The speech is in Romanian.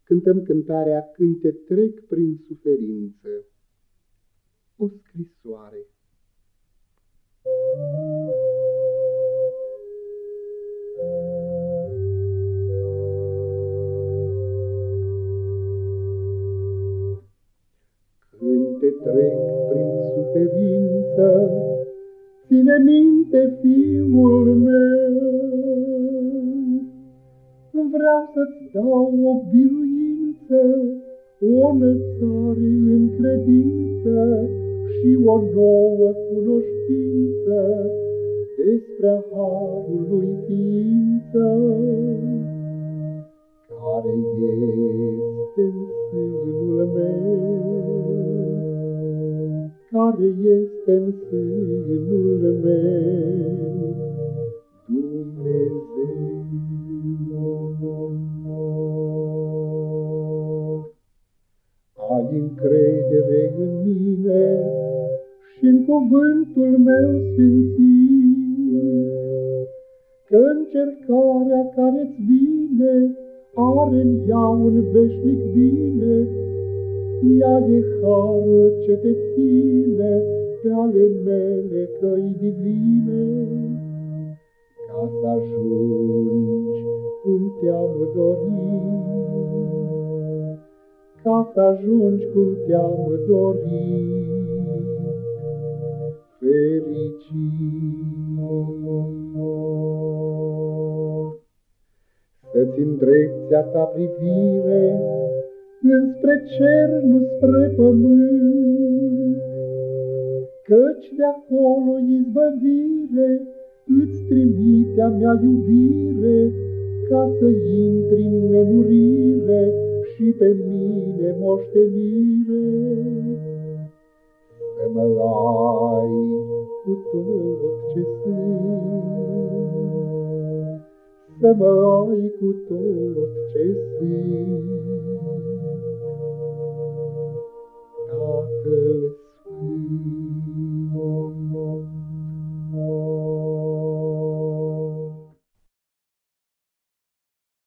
cântăm cântarea Când te trec prin suferință. O scrisoare. Când te trec prin suferință, ține minte, fiul meu, vreau să-ți dau o biruință, o înălțare în credință și o nouă cunoștință despre harul lui ființă, care este în sânul meu, care este în sânul meu, Dumnezeu. Ai încredere în mine și în cuvântul meu sfințit, că încercarea care-ți vine are-n ea un veșnic bine. Ea e harul ce te ține pe ale mele căi divine, ca să ajungi cum te-am dorit, ca să ajungi cum te-am dorit, fericit. Să-ți îndrepți a ta privire înspre cer, nu spre pământ, căci de-acolo izbăvire îți trimite-a mea iubire, ca să intri în nemurire și pe mine moștenire. Să mă ai cu tot ce sunt, să mă ai cu tot ce sunt.